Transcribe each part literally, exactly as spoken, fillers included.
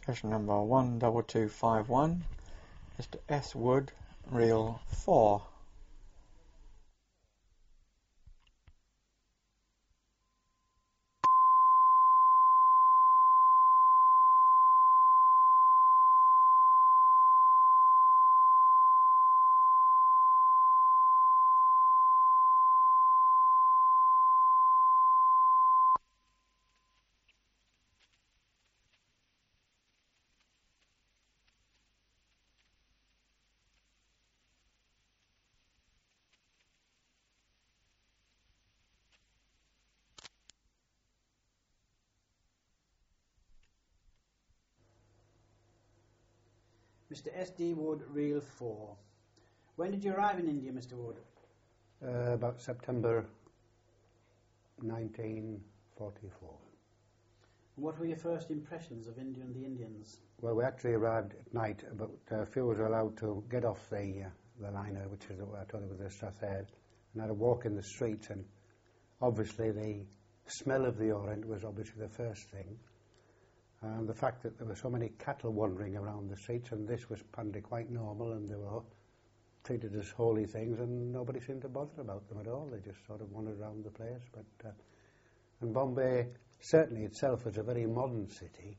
Session number one double two five one. Mister S. Wood, reel four. Mister S D Wood, reel four. When did you arrive in India, Mister Wood? Uh, about September nineteen forty-four. What were your first impressions of India and the Indians? Well, we actually arrived at night, but uh, few was allowed to get off the uh, the liner, which is what I told you was the Strathade, and had a walk in the streets, and obviously the smell of the Orient was obviously the first thing. And the fact that there were so many cattle wandering around the streets, and this was apparently quite normal, and they were treated as holy things, and nobody seemed to bother about them at all. They just sort of wandered around the place. But uh, and Bombay certainly itself was a very modern city,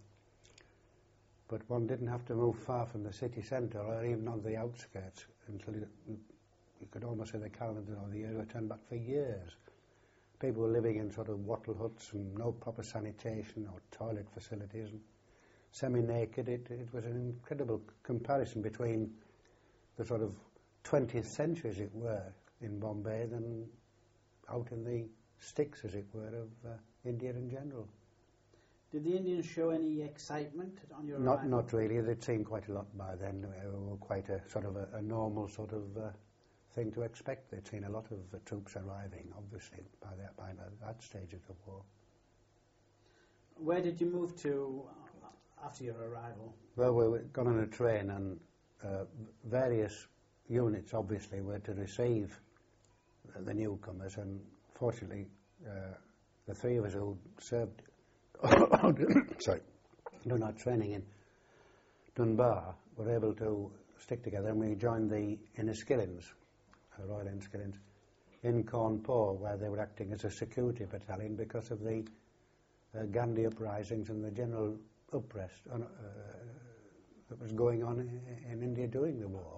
but one didn't have to move far from the city centre or even on the outskirts until you, you could almost say the calendar or the year were turned back for years. People were living in sort of wattle huts and no proper sanitation or toilet facilities, and semi-naked. It, it was an incredible comparison between the sort of twentieth century, as it were, in Bombay than out in the sticks, as it were, of uh, India in general. Did the Indians show any excitement on your Not, arrival? not really. They'd seen quite a lot by then. They were quite a sort of a, a normal sort of uh, thing to expect. They'd seen a lot of uh, troops arriving, obviously, by that, by that stage of the war. Where did you move to after your arrival? Well, we were gone on a train, and uh, various units, obviously, were to receive the newcomers, and fortunately, uh, the three of us who served sorry, done our training in Dunbar were able to stick together, and we joined the Inniskillings, uh, Royal Inniskillings, in Cawnpore, where they were acting as a security battalion because of the uh, Gandhi uprisings and the general unrest uh, that was going on in, in India during the war.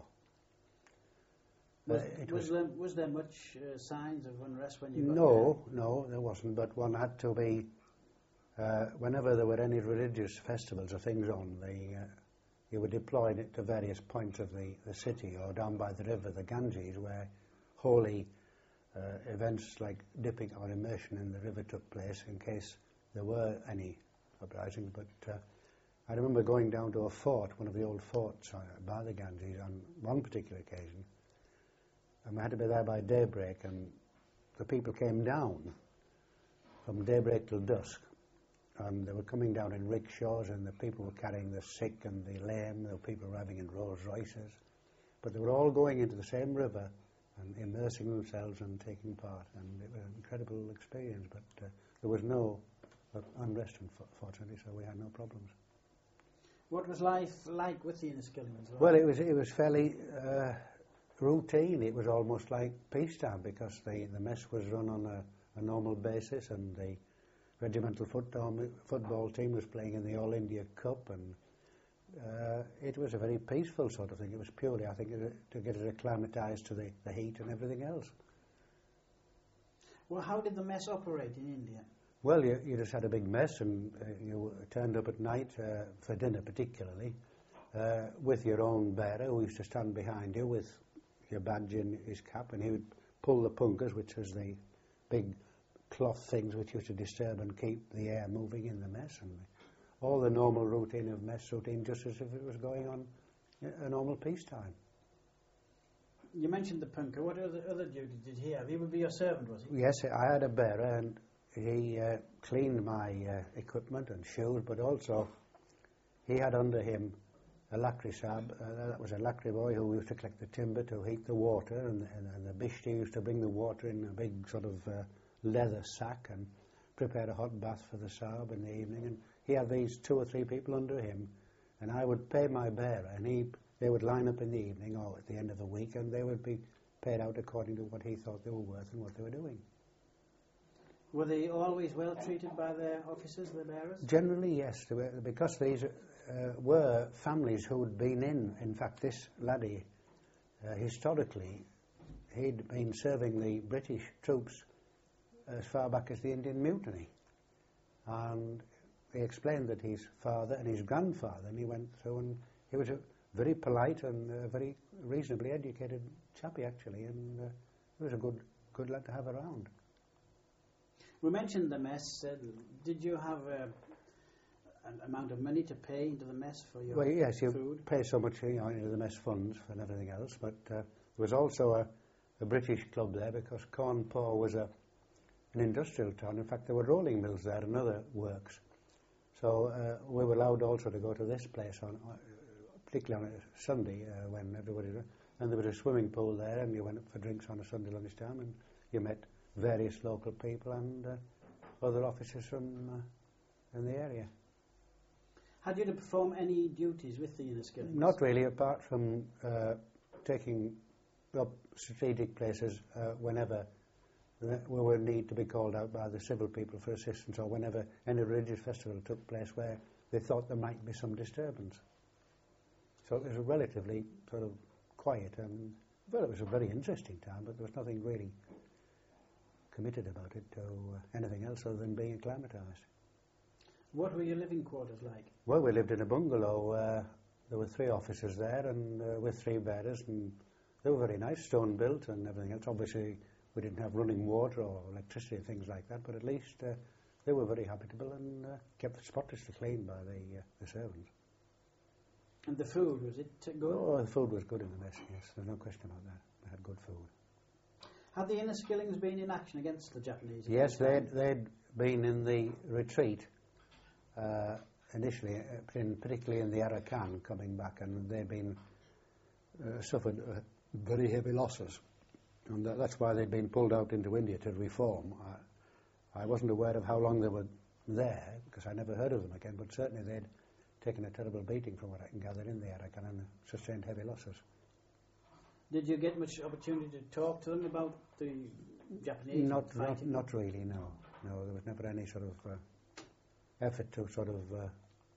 Was, uh, it was, was there, was there much uh, signs of unrest when you got no, there? No, there wasn't, but one had to be, uh, whenever there were any religious festivals or things on, the, uh, you were deployed to various points of the, the city or down by the river, the Ganges, where holy uh, events like dipping or immersion in the river took place in case there were any uprisings. But uh, I remember going down to a fort, one of the old forts uh, by the Ganges on one particular occasion, and we had to be there by daybreak, and the people came down from daybreak till dusk, and they were coming down in rickshaws, and the people were carrying the sick and the lame. There were people arriving in Rolls Royces, but they were all going into the same river and immersing themselves and taking part, and it was an incredible experience. But uh, there was no uh, unrest, unfortunately, so we had no problems. What was life like with the Inniskillings? Well, it was it was fairly uh, routine. It was almost like peacetime because the, the mess was run on a, a normal basis, and the regimental football, football team was playing in the All India Cup, and uh, it was a very peaceful sort of thing. It was purely, I think, to get us acclimatised to the, the heat and everything else. Well, how did the mess operate in India? Well, you, you just had a big mess, and uh, you turned up at night uh, for dinner particularly, uh, with your own bearer who used to stand behind you with your badge in his cap, and he would pull the punkas, which was the big cloth things which used to disturb and keep the air moving in the mess, and all the normal routine of mess routine, just as if it was going on a normal peacetime. You mentioned the punka. What other, other duties did he have? He would be your servant, was he? Yes, I had a bearer, and he uh, cleaned my uh, equipment and shoes, but also he had under him a lakri sahib. Uh, that was a lakri boy who used to collect the timber to heat the water, and, and, and the bishti used to bring the water in a big sort of uh, leather sack and prepare a hot bath for the sahib in the evening. And he had these two or three people under him And I would pay my bearer, and he, they would line up in the evening or at the end of the week, and they would be paid out according to what he thought they were worth and what they were doing. Were they always well treated by their officers, the bearers? Generally, yes, they were, because these uh, were families who had been in. In fact, this laddie, uh, historically, he'd been serving the British troops as far back as the Indian Mutiny. And he explained that his father and his grandfather, and he went through, and he was a very polite and uh, very reasonably educated chappie, actually, and uh, he was a good good lad to have around. We mentioned the mess. Uh, did you have uh, an amount of money to pay into the mess for your well, yes, you food? pay so much, you know, into the mess funds and everything else, but uh, there was also a, a British club there because Cawnpore was a, an industrial town. In fact, there were rolling mills there and other works. So uh, we were allowed also to go to this place, on, uh, particularly on a Sunday uh, when everybody... And there was a swimming pool there, and you went up for drinks on a Sunday lunchtime, and you met various local people and uh, other officers from uh, in the area. Had you to perform any duties with the Inniskillings? Not really, apart from uh, taking up strategic places uh, whenever we were need to be called out by the civil people for assistance, or whenever any religious festival took place where they thought there might be some disturbance. So it was a relatively sort of quiet, and well, it was a very interesting time, but there was nothing really committed about it to uh, anything else other than being acclimatised. What were your living quarters like? Well, we lived in a bungalow. Uh, there were three officers there, and uh, with three bearers, and they were very nice, stone built and everything else. Obviously, we didn't have running water or electricity and things like that, but at least uh, they were very habitable and uh, kept spotlessly clean by the, uh, the servants. And the food, was it good? Oh, the food was good in the mess, yes. There's no question about that. They had good food. Had the Inniskillings been in action against the Japanese? Yes, they'd, they'd been in the retreat uh, initially, uh, in, particularly in the Arakan coming back, and they'd been uh, suffered uh, very heavy losses. And that, that's why they'd been pulled out into India to reform. I, I wasn't aware of how long they were there, because I never heard of them again, but certainly they'd taken a terrible beating from what I can gather in the Arakan and sustained heavy losses. Did you get much opportunity to talk to them about the Japanese? Not, not, not really, no. No, there was never any sort of uh, effort to sort of uh,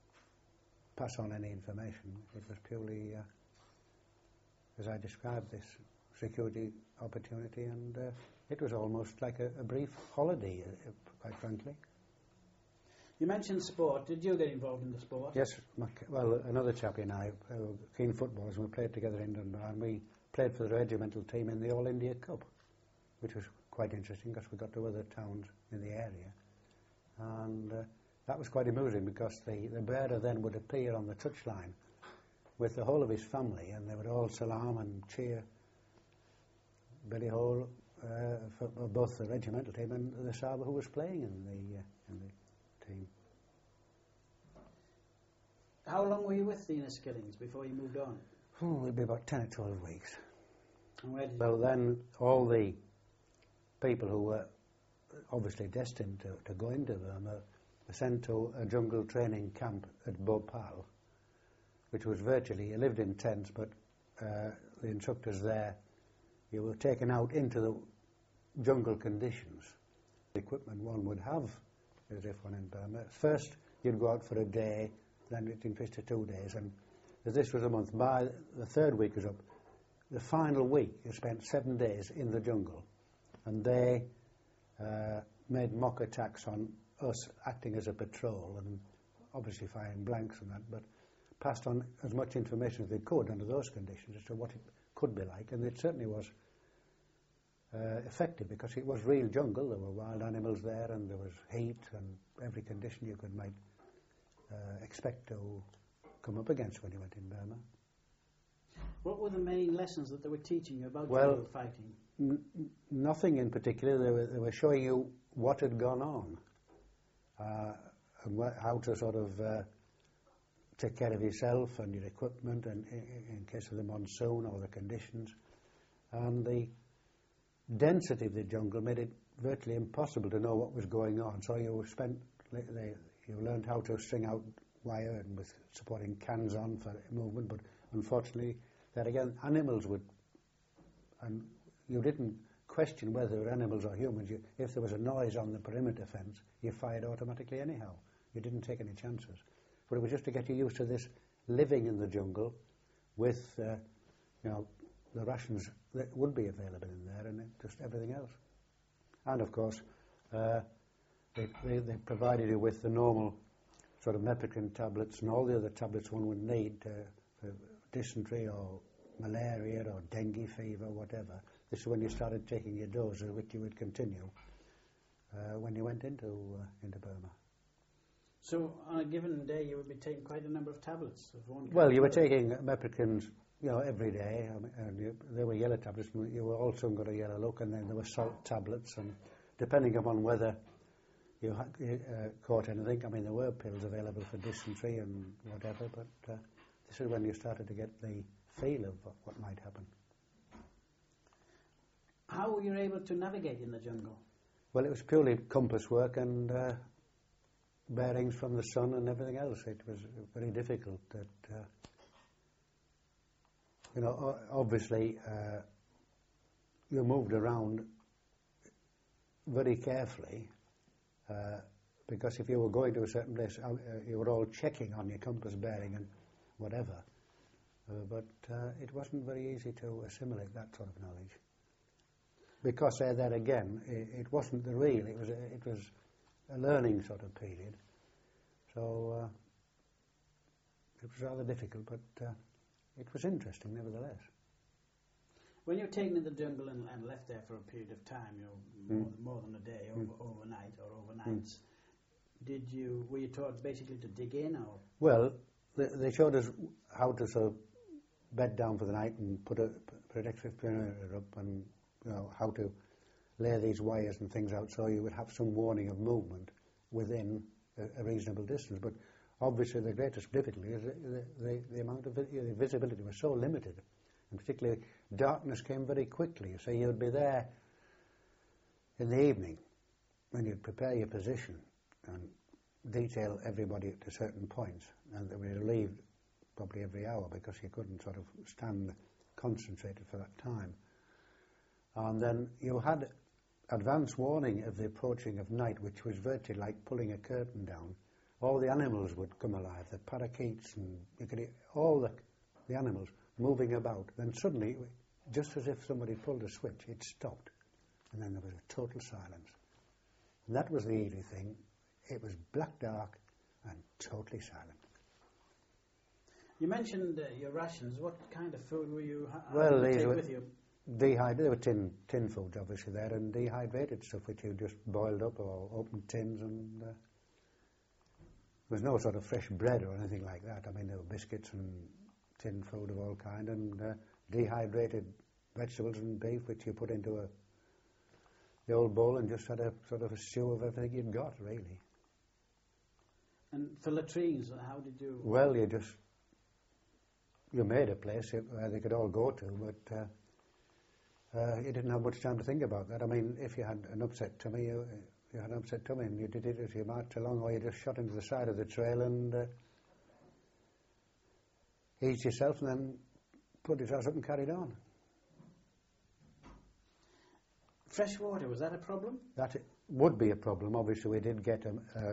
pass on any information. It was purely, uh, as I described, this security opportunity, and uh, it was almost like a, a brief holiday, uh, quite frankly. You mentioned sport. Did you get involved in the sport? Yes, my, well, another chappie and I uh, were keen footballers, and we played together in Dunbar, and we played for the regimental team in the All India Cup, which was quite interesting because we got to other towns in the area. And uh, that was quite amusing because the, the bearer then would appear on the touchline with the whole of his family, and they would all salam and cheer Billy Hole uh, for both the regimental team and the Saba who was playing in the, uh, in the team. How long were you with the Inniskillings before you moved on? Oh, it'd be about ten or twelve weeks. And where did Well, you then all the people who were obviously destined to, to go into Burma were sent to a jungle training camp at Bhopal, which was virtually, you lived in tents, but uh, the instructors there, you were taken out into the jungle conditions. The equipment one would have as if one in Burma. First, you'd go out for a day, then it increased to two days, and as this was a month, by the third week was up, the final week you spent seven days in the jungle, and they uh, made mock attacks on us acting as a patrol, and obviously firing blanks and that, but passed on as much information as they could under those conditions as to what it could be like, and it certainly was uh, effective because it was real jungle. There were wild animals there, and there was heat and every condition you could might uh, expect to come up against when you went in Burma. What were the main lessons that they were teaching you about Well, jungle fighting? N- nothing in particular. They were, they were showing you what had gone on uh, and wh- how to sort of uh, take care of yourself and your equipment and in, in case of the monsoon or the conditions. And the density of the jungle made it virtually impossible to know what was going on. So you spent, they, you learned how to string out wire and with supporting cans on for movement, but unfortunately, there again, animals would, and you didn't question whether they were animals or humans. You, if there was a noise on the perimeter fence, you fired automatically anyhow. You didn't take any chances. But it was just to get you used to this living in the jungle with, uh, you know, the rations that would be available in there and just everything else. And of course, uh, they, they, they provided you with the normal sort of mepicrin tablets and all the other tablets one would need uh, for dysentery or malaria or dengue fever, whatever. This is when you started taking your doses, which you would continue uh, when you went into uh, into Burma. So on a given day, you would be taking quite a number of tablets of one kind. Well, you were taking mepicrins, you know, every day. I mean, and you, there were yellow tablets, and you were also got a yellow look, and then there were salt tablets, and depending upon whether you ha- uh, caught anything, I mean, there were pills available for dysentery and whatever, but uh, this is when you started to get the feel of what might happen. How were you able to navigate in the jungle? Well, it was purely compass work and uh, bearings from the sun and everything else. It was very difficult. That uh, you know, o- obviously, uh, you moved around very carefully uh, because if you were going to a certain place, uh, you were all checking on your compass bearing and whatever. Uh, but uh, it wasn't very easy to assimilate that sort of knowledge. Because uh, there again, it, it wasn't the real, it was a, it was a learning sort of period. So uh, it was rather difficult, but uh, it was interesting nevertheless. When you're taken in the jungle and, and left there for a period of time, you know, Mm. more, more than a day, over, Mm. overnight or overnights, mm. did you, were you taught basically to dig in or? Well, they, they showed us how to sort of bed down for the night and put a protective perimeter up and, you know, how to lay these wires and things out so you would have some warning of movement within a, a reasonable distance. But obviously the greatest difficulty is the, the, the amount of vi- the visibility was so limited, and particularly darkness came very quickly. So you'd be there in the evening when you'd prepare your position and detail everybody at certain points, and they were relieved probably every hour because you couldn't sort of stand concentrated for that time. And then you had advance warning of the approaching of night, which was virtually like pulling a curtain down. All the animals would come alive, the parakeets, and you could hear all the, the animals moving about. Then suddenly, just as if somebody pulled a switch, it stopped. And then there was a total silence. And that was the eerie thing. It was black dark and totally silent. You mentioned uh, your rations. What kind of food were you ha- Well, having to these take were with you? dehydrated. There were tin tin foods obviously there, and dehydrated stuff which you just boiled up or opened tins, and uh, there was no sort of fresh bread or anything like that. I mean, there were biscuits and tin food of all kind, and uh, dehydrated vegetables and beef which you put into a the old bowl and just had a sort of a stew of everything you'd got, really. And for latrines, how did you? Well, you just you made a place where they could all go to, but uh, uh, you didn't have much time to think about that. I mean, if you had an upset tummy, you, you had an upset tummy, and you did it as you marched along, or you just shot into the side of the trail and uh, eased yourself, and then put yourself up and carried on. Fresh water, was that a problem? That would be a problem. Obviously, we did get um, uh,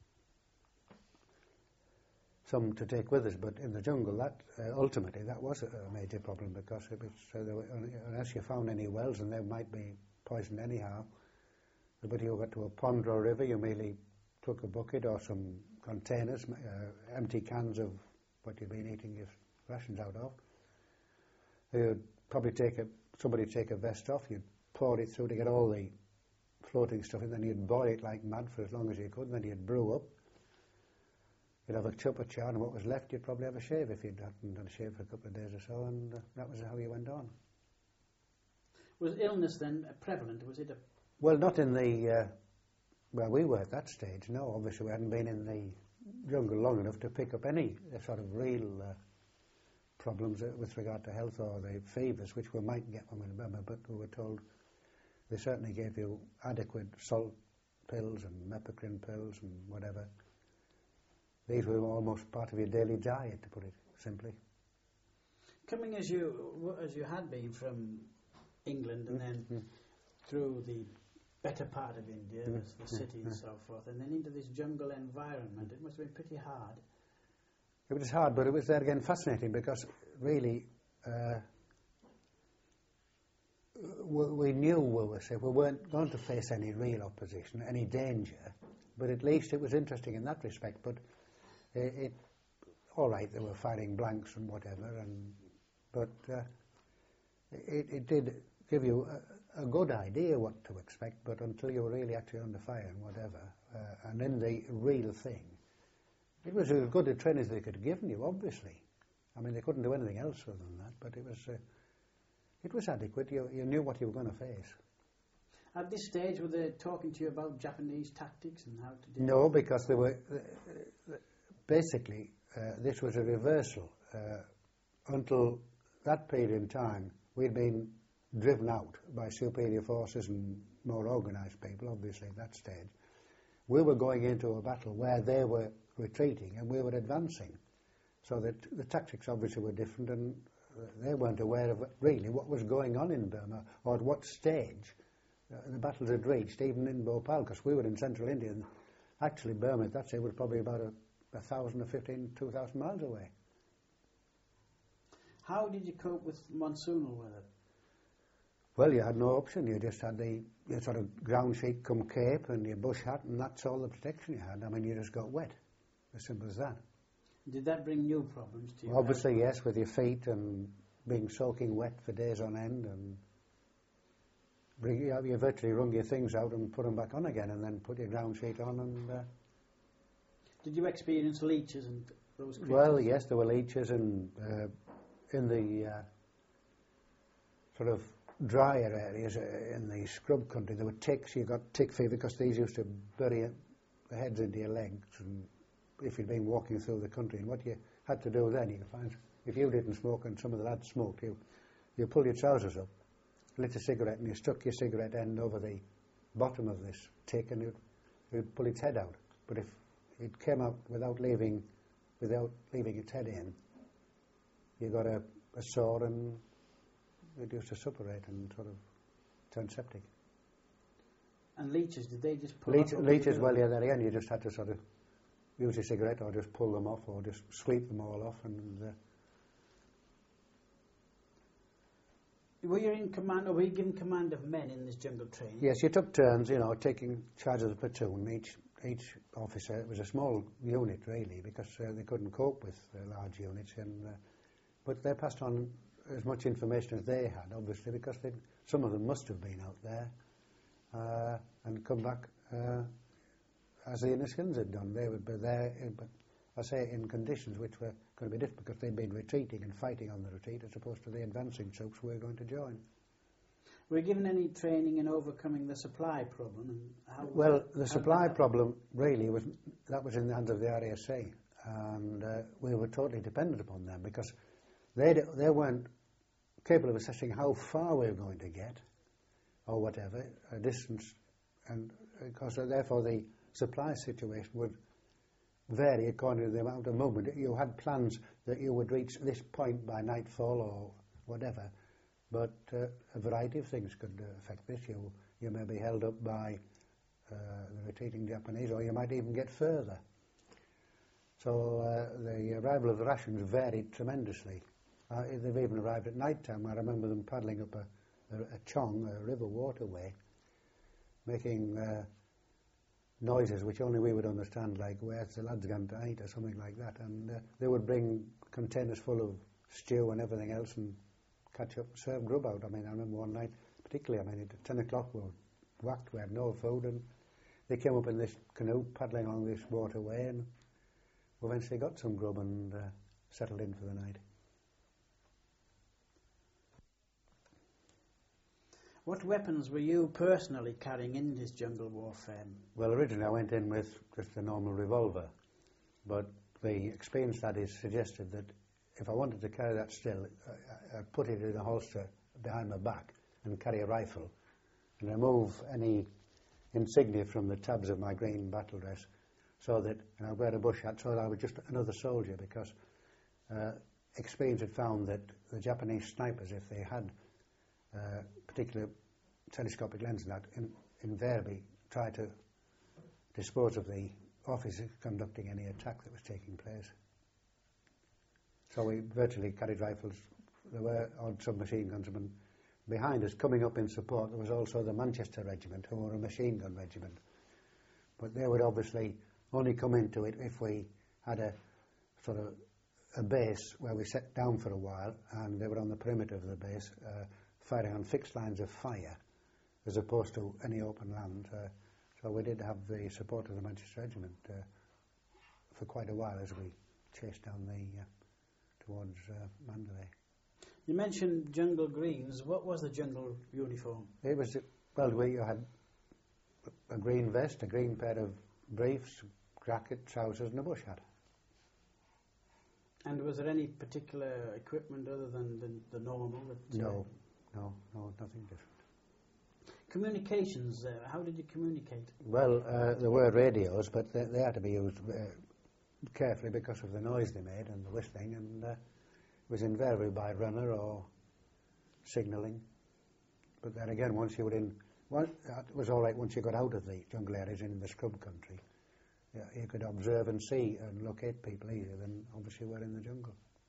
some to take with us, but in the jungle, that uh, ultimately that was a, a major problem because it was, uh, there were, unless you found any wells, and they might be poisoned anyhow. But you got to a pond or a river, you merely took a bucket or some containers, uh, empty cans of what you'd been eating your rations out of. You'd probably take a somebody take a vest off. You'd pour it through to get all the floating stuff in, then you'd boil it like mad for as long as you could, and then you'd brew up. You'd have a cup of char, and what was left you'd probably have a shave if you'd hadn't done a shave for a couple of days or so, and uh, that was how you went on. Was illness then prevalent? Was it a... Well, not in the, uh, where we were at that stage, no. Obviously we hadn't been in the jungle long enough to pick up any uh, sort of real uh, problems uh, with regard to health or the fevers, which we might get when we remember, but we were told they certainly gave you adequate salt pills and mepicrin pills and whatever. these were almost part of your daily diet, to put it simply. Coming as you as you had been from England and then Mm. through the better part of India, Mm. the, the city Mm. and so forth, and then into this jungle environment, it must have been pretty hard. It was hard, but it was there again fascinating because really uh, we, we knew we were safe. We weren't going to face any real opposition, any danger, but at least it was interesting in that respect. But it, it all right, they were firing blanks and whatever, and but uh, it, it did give you a, a good idea what to expect, but until you were really actually under fire and whatever, uh, and in the real thing, it was as good a training as they could have given you, obviously. I mean, they couldn't do anything else other than that, but it was uh, it was adequate. You, you knew what you were going to face. At this stage, were they talking to you about Japanese tactics and how to deal? No, because they were uh, uh, basically uh, this was a reversal. Uh, until that period in time, we'd been driven out by superior forces and more organised people, obviously, at that stage. We were going into a battle where they were retreating and we were advancing. So that the tactics obviously were different, and uh, they weren't aware of really what was going on in Burma or at what stage uh, the battles had reached, even in Bhopal, because we were in central India. And actually, Burma at that stage was probably about a, a thousand or fifteen, two thousand miles away. How did you cope with monsoonal weather? Well, you had no option. You just had the your sort of ground sheet come cape and your bush hat, and that's all the protection you had. I mean, you just got wet. As simple as that. Did that bring new problems to you? Obviously, yes, with your feet and being soaking wet for days on end, and bring, you, you virtually wrung your things out and put them back on again, and then put your ground sheet on. And uh, did you experience leeches and those creatures? well, yes, there were leeches, and uh, in the uh, sort of drier areas uh, in the scrub country, there were ticks. You got tick fever because these used to bury their heads into your legs, and if you'd been walking through the country, and what you had to do then, you could find, if you didn't smoke and some of the lads smoked, you you pull your trousers up, lit a cigarette, and you stuck your cigarette end over the bottom of this tick, and you'd, you'd pull its head out. But if it came out without leaving, without leaving its head in, you got a, a sore, and it used to suppurate and sort of turn septic. And leeches, did they just pull Leech, off? leeches, well, yeah, there again, you just had to sort of use a cigarette or just pull them off or just sweep them all off. And uh, were you in command, or were you given command of men in this jungle training? yes, you took turns, you know, taking charge of the platoon. Each each officer, it was a small unit really, because uh, they couldn't cope with uh, large units. And uh, but they passed on as much information as they had, obviously, because some of them must have been out there uh, and come back. Uh, as the Inniskins had done. They would be there, in, but I say in conditions which were going to be different because they'd been retreating and fighting on the retreat as opposed to the advancing troops we were going to join. Were you given any training in overcoming the supply problem? And how Well, that, the supply problem really was, that was in the hands of the R A S A, and uh, we were totally dependent upon them because they they weren't capable of assessing how far we were going to get or whatever, a distance, and because uh, therefore the supply situation would vary according to the amount of movement. You had plans that you would reach this point by nightfall or whatever, but uh, a variety of things could uh, affect this. You you may be held up by uh, the retreating Japanese, or you might even get further. So uh, the arrival of the rations varied tremendously. Uh, they've even arrived at night time. I remember them paddling up a, a, a chong, a river waterway, making uh, noises which only we would understand, like where's the lads going to eat or something like that. And uh, they would bring containers full of stew and everything else and catch up and serve grub out. I mean, I remember one night, particularly, I mean, at ten o'clock we were whacked, we had no food, and they came up in this canoe paddling along this waterway, and we eventually got some grub and uh, settled in for the night. What weapons were you personally carrying in this jungle warfare? Well, originally I went in with just a normal revolver, but the experience studies suggested that if I wanted to carry that still, I, I'd put it in a holster behind my back and carry a rifle and remove any insignia from the tabs of my green battle dress so that, and I'd wear a bush hat so that I was just another soldier, because uh, experience had found that the Japanese snipers, if they had uh, particular telescopic lenses, that in, invariably try to dispose of the officers conducting any attack that was taking place. So we virtually carried rifles. There were odd submachine guns, and behind us, coming up in support, there was also the Manchester Regiment, who were a machine gun regiment. But they would obviously only come into it if we had a sort of a base where we sat down for a while, and they were on the perimeter of the base, uh, firing on fixed lines of fire, as opposed to any open land. Uh, so we did have the support of the Manchester Regiment uh, for quite a while as we chased down the uh, towards uh, Mandalay. You mentioned jungle greens. What was the jungle uniform? It was, well, we had a green vest, a green pair of briefs, jacket, trousers, and a bush hat. And was there any particular equipment other than the, the normal? That, no, no, no, nothing different. Communications, uh, how did you communicate? Well, uh, there were radios, but they, they had to be used uh, carefully because of the noise they made and the whistling, and uh, it was invariably by runner or signalling. But then again, once you were in, well, it was all right once you got out of the jungle areas in the scrub country. Yeah, you could observe and see and locate people easier than obviously were in the jungle.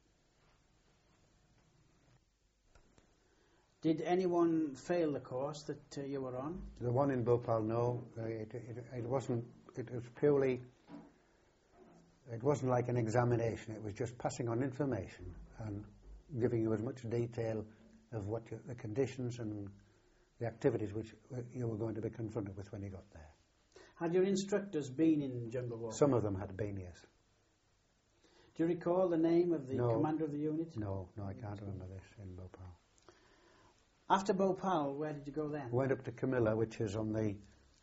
Did anyone fail the course that uh, you were on? The one in Bhopal, no. Uh, it, it, it wasn't. It was purely. It wasn't like an examination. It was just passing on information and giving you as much detail of what you, the conditions and the activities which you were going to be confronted with when you got there. Had your instructors been in jungle warfare? Some of them had been, yes. Do you recall the name of the no. commander of the unit? No, no, I can't remember this in Bhopal. After Bhopal, where did you go then? Went up to Camilla, which is on the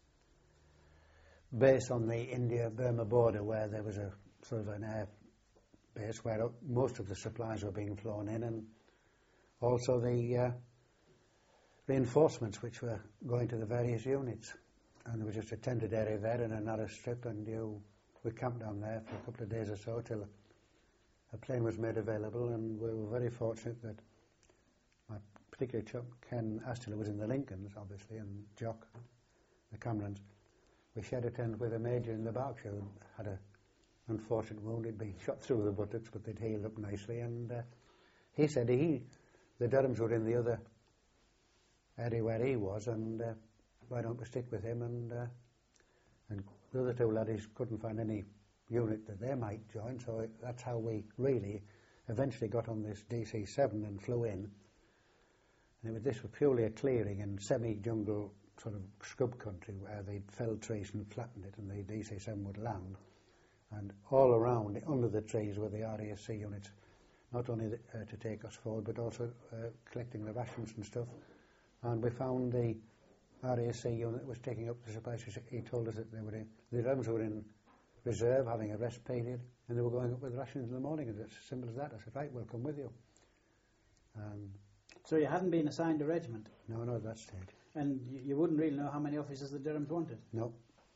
base on the India-Burma border, where there was a sort of an air base where most of the supplies were being flown in, and also the uh, reinforcements which were going to the various units. And there was just a tented area there and a narrow strip, and you we camped down there for a couple of days or so till a plane was made available, and we were very fortunate that my particular chap, Ken Astler, was in the Lincolns, obviously, and Jock, the Camerons. We shared a tent with a major in the Berkshire who had a unfortunate wound. He'd been shot through the buttocks, but they'd healed up nicely, and uh, he said he, the Durhams were in the other area where he was, and uh, why don't we stick with him? And uh, and the other two laddies couldn't find any unit that they might join, so it, that's how we really eventually got on this D C seven and flew in. And it was, this was purely a clearing and semi-jungle sort of scrub country where they'd felled trees and flattened it, and the D C seven would land. And all around, under the trees, were the R A S C units, not only the, uh, to take us forward, but also uh, collecting the rations and stuff. And we found the R A S C unit was taking up the supplies. He told us that they were in, the Rams were in reserve, having a rest period, and they were going up with rations in the morning. And it's as simple as that. I said, right, we'll come with you. Um, so you hadn't been assigned a regiment? No, no, at that stage. And you, you wouldn't really know how many officers the Durhams wanted? No.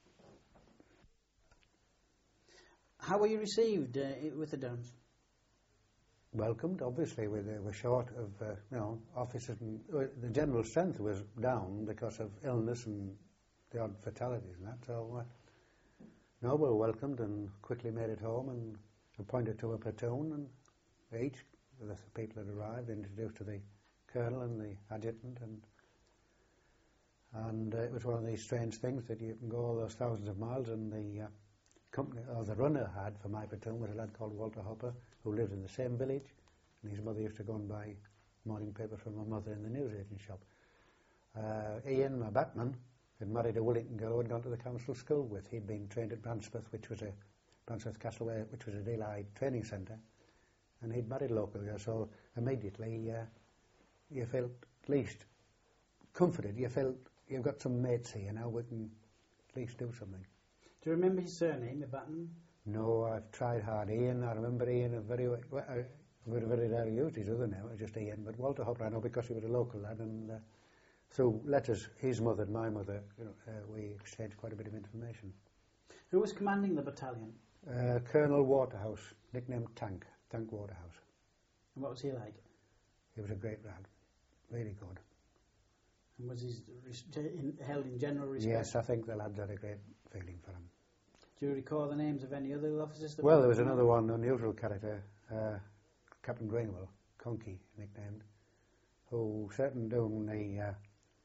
How were you received uh, with the Durhams? Welcomed, obviously. We were short of, uh, you know, officers, and uh, the general strength was down because of illness and the odd fatalities and that. So, uh, no, we were welcomed and quickly made it home and appointed to a platoon, and each the people had arrived, introduced to the colonel and the adjutant, and and uh, it was one of these strange things that you can go all those thousands of miles, and the uh, company, or the runner had for my platoon was a lad called Walter Hopper, who lived in the same village, and his mother used to go and buy morning paper from my mother in the newsagent shop. Uh, Ian, my batman, had married a Wellington girl who had gone to the council school with. He'd been trained at Bransmouth, which was a Bransmouth Castle, which was a Daylight training centre, and he'd married locally. So immediately uh, you felt at least comforted. You felt you've got some mates here now, we can at least do something. Do you remember his surname, the Batman? No, I've tried hard. Ian, I remember Ian very well. I would have very rarely used his other name, it was just Ian. But Walter Hopper, I know because he was a local lad, and uh, through letters, his mother and my mother, you know, uh, we exchanged quite a bit of information. Who was commanding the battalion? Uh, Colonel Waterhouse, nicknamed Tank, Tank Waterhouse. And what was he like? He was a great lad, really good. And was he res- in, held in general respect? Yes, I think the lads had a great feeling for him. Do you recall the names of any other officers? That Well, were there was commanding? another one, unusual character, uh, Captain Greenwell, Conky nicknamed, who certainly during the uh,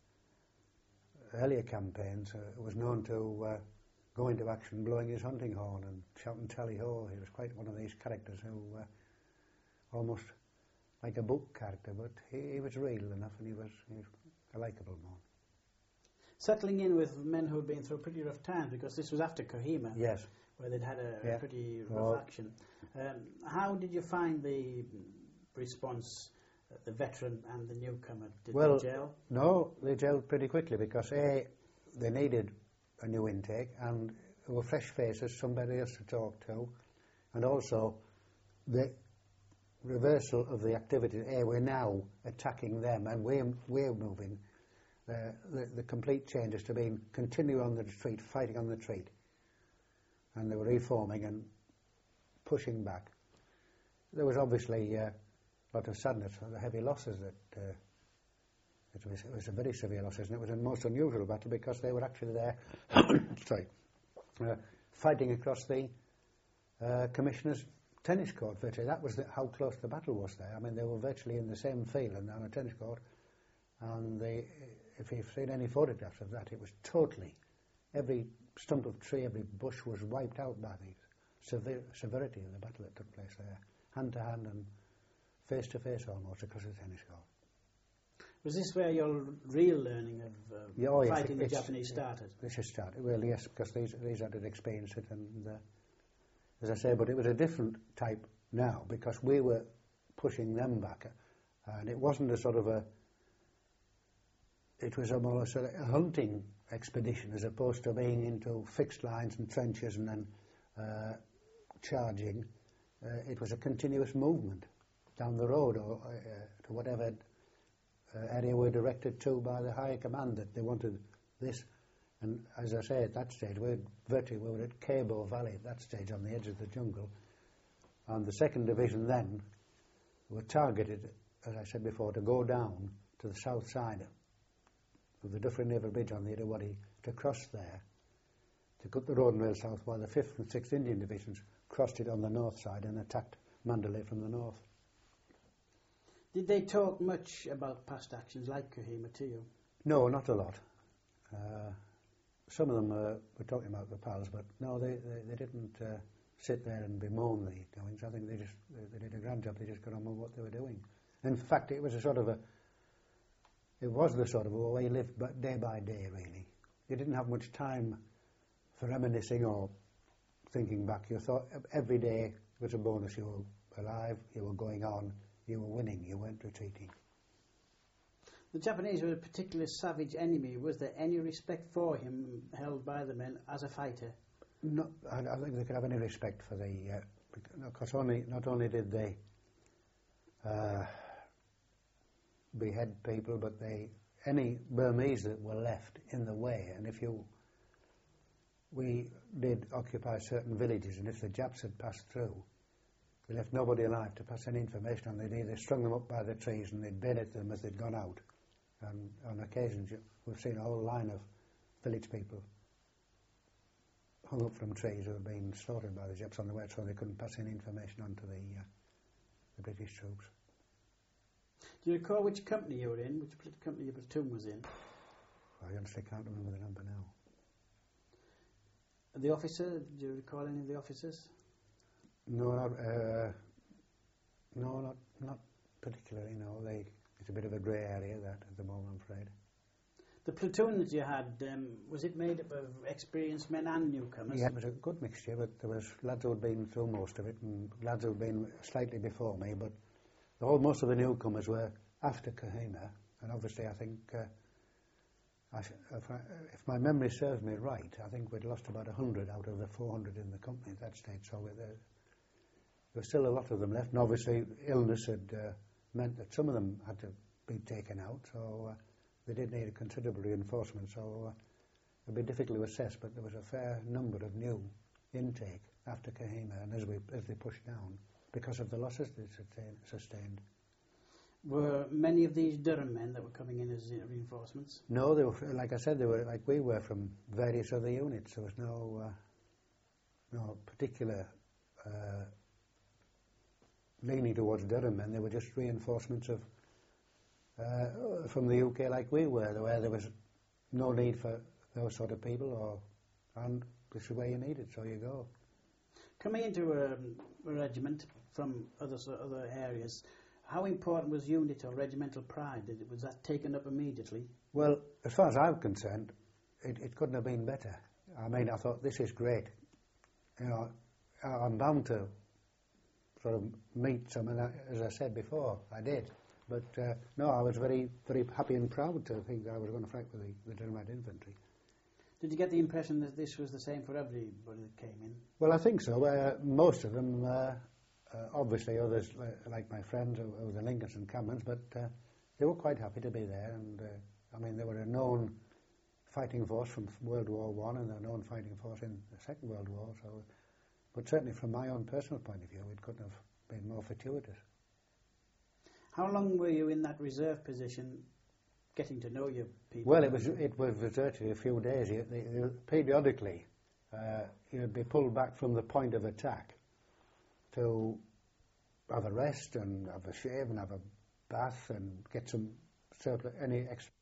earlier campaigns uh, was known to uh, go into action blowing his hunting horn and shouting tally-ho. He was quite one of these characters who uh, almost like a book character, but he, he was real enough, and he was, he was a likeable man. Settling in with men who had been through pretty rough times, because this was after Kohima, Yes. where they'd had a, Yeah. a pretty rough Well- action. Um, how did you find the response, uh, the veteran and the newcomer? Did Well, they gel? No, they gelled pretty quickly because A, they needed a new intake, and there were fresh faces, somebody else to talk to, and also the reversal of the activity. A, we're now attacking them, and we're, we're moving. Uh, the, the complete change is to being continue on the retreat, fighting on the retreat. And they were reforming and pushing back. There was obviously uh, a lot of sadness for the heavy losses that uh, it was, it was a very severe losses, and it was a most unusual battle because they were actually there, sorry, uh, fighting across the uh, Commissioner's tennis court virtually. That was the, how close the battle was there. I mean, they were virtually in the same field and on a tennis court, and they, if you've seen any photographs of that, it was totally, every stump of tree, every bush was wiped out by the severe, severity of the battle that took place there, hand to hand and face to face almost across the tennis court. Was this where your real learning of uh, Yeah, oh, yes, fighting it- the it's- Japanese started? This has started, well, yes, because these these had experienced it, and uh, as I say, but it was a different type now because we were pushing them back, uh, and it wasn't a sort of a. It was almost a, a hunting expedition as opposed to being into fixed lines and trenches and then uh, charging. Uh, it was a continuous movement down the road or uh, to whatever uh, area we're directed to by the higher command that they wanted this. And as I say, at that stage, we were virtually we were at Cabo Valley at that stage on the edge of the jungle. And the second division then were targeted, as I said before, to go down to the south side of the Dufferin River Bridge on the Irrawaddy, to cross there, to cut the road and rail south, while the fifth and sixth Indian Divisions crossed it on the north side and attacked Mandalay from the north. Did they talk much about past actions like Kohima to you? No, not a lot. Uh, some of them uh, were talking about the pals, but no, they, they, they didn't uh, sit there and bemoan the doings. I think they just they, they did a grand job. They just got on with what they were doing. In fact, it was a sort of a It was the sort of way you lived but day by day, really. You didn't have much time for reminiscing or thinking back. You thought every day was a bonus. You were alive, you were going on, you were winning, you weren't retreating. The Japanese were a particularly savage enemy. Was there any respect for him held by the men as a fighter? No, I, I don't think they could have any respect for the... Uh, because only, not only did they uh, behead people, but they any Burmese that were left in the way, and if you... We did occupy certain villages, and if the Japs had passed through, they left nobody alive to pass any information on. They'd either strung them up by the trees and they'd bayonet them as they'd gone out. And on occasions, you- we've seen a whole line of village people hung up from trees who had been slaughtered by the Japs on the way, so they couldn't pass any information on to the, uh, the British troops. Do you recall which company you were in, which pl- company your platoon was in? I honestly can't remember the number now. The officer, do you recall any of the officers? No, not, uh, no, not not particularly. No, they, it's a bit of a grey area that at the moment, I'm afraid. The platoon that you had, um, was it made up of experienced men and newcomers? Yeah, it was a good mixture, but there was lads who had been through most of it, and lads who had been slightly before me. But the whole most of the newcomers were after Kohima, and obviously, I think, uh, I, if, I, if my memory serves me right, I think we'd lost about a hundred out of the four hundred in the company at that stage. So there, there was still a lot of them left, and obviously, illness had uh, meant that some of them had to be taken out. So. Uh, They did need a considerable reinforcement, so uh, it'd be difficult to assess, but there was a fair number of new intake after Kohima, and as we as they pushed down, because of the losses they sustain, sustained. Were many of these Durham men that were coming in as uh, reinforcements? No, they were, like I said, they were like we were from various other units. There was no uh, no particular uh, leaning towards Durham men. They were just reinforcements of uh, from the U K, like we were, where there was no need for those sort of people, or and this is where you need it, so you go. Coming into a, a regiment from other so- other areas, how important was unit or regimental pride? Did it, was that taken up immediately? Well, as far as I'm concerned, it, it couldn't have been better. I mean, I thought, this is great. You know, I- I'm bound to sort of meet some, and I, as I said before, I did. But uh, no, I was very, very happy and proud to think I was going to fight with the, the Dermot Infantry. Did you get the impression that this was the same for everybody that came in? Well, I think so. Uh, most of them, uh, uh, obviously others uh, like my friends who who were the Lincolns and Camerons, but uh, they were quite happy to be there. And uh, I mean, they were a known fighting force from World War One and a known fighting force in the Second World War. So, but certainly from my own personal point of view, it couldn't have been more fortuitous. How long were you in that reserve position, getting to know your people? Well, it was it was virtually a few days. You, they, they, periodically, uh, you'd be pulled back from the point of attack to have a rest and have a shave and have a bath and get some surplus, any extra